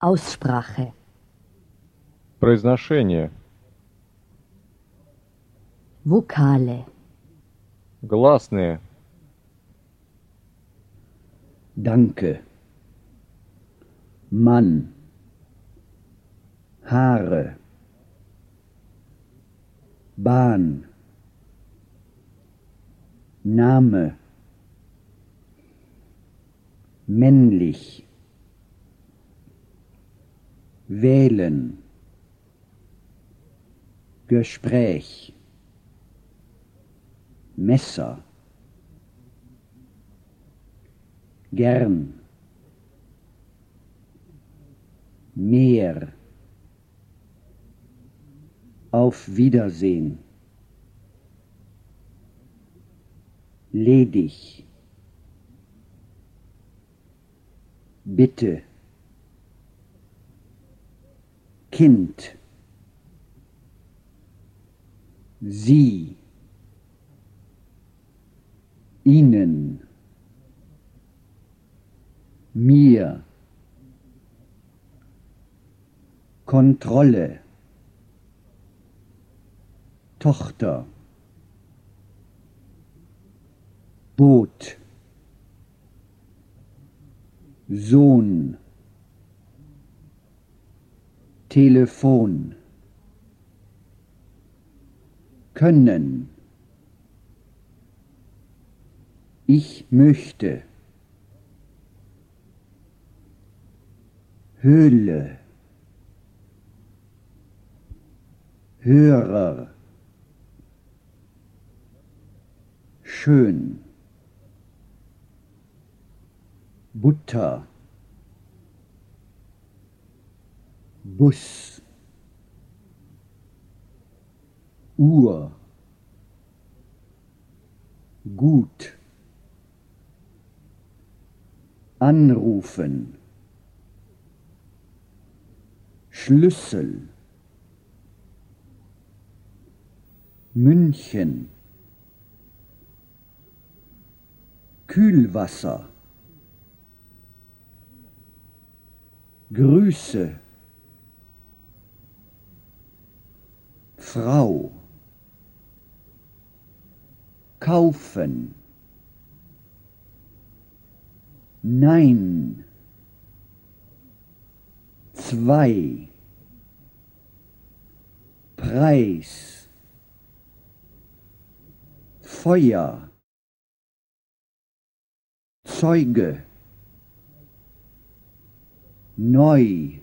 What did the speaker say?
Aussprache. Произношение. Vokale. Гласные. Danke. Mann. Haare. Bahn. Name. Männlich. Wählen. Gespräch. Messer. Gern. Meer. Auf Wiedersehen. Ledig. Bitte. Kind. Sie. Ihnen. Mir. Kontrolle. Tochter. Boot. Sohn. Telefon. Können. Ich möchte. Höhle. Hörer. Schön. Butter. Bus. Uhr. Gut. Anrufen. Schlüssel. München. Kühlwasser. Grüße. Frau. Kaufen. Nein. Zwei. Preis. Feuer. Zeuge. Neu.